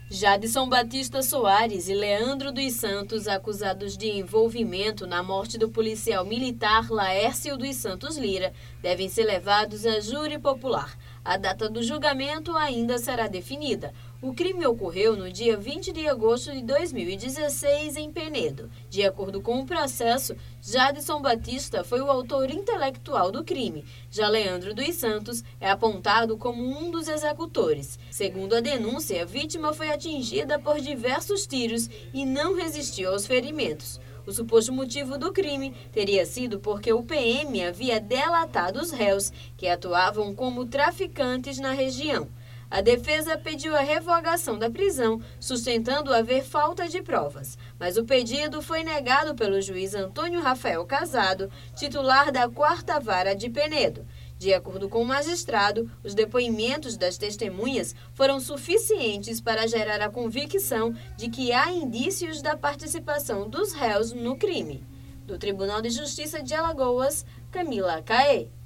Jadson Batista Soares e Leandro dos Santos, acusados de envolvimento na morte do policial militar Laércio dos Santos Lira, devem ser levados a júri popular. A data do julgamento ainda será definida. O crime ocorreu no dia 20 de agosto de 2016 em Penedo. De acordo com o processo, Jadson Batista foi o autor intelectual do crime. Já Leandro dos Santos é apontado como um dos executores. Segundo a denúncia, a vítima foi atingida por diversos tiros e não resistiu aos ferimentos. O suposto motivo do crime teria sido porque o PM havia delatado os réus que atuavam como traficantes na região. A defesa pediu a revogação da prisão, sustentando haver falta de provas, mas o pedido foi negado pelo juiz Antônio Rafael Casado, titular da 4ª Vara de Penedo. De acordo com o magistrado, os depoimentos das testemunhas foram suficientes para gerar a convicção de que há indícios da participação dos réus no crime. Do Tribunal de Justiça de Alagoas, Camila Caê.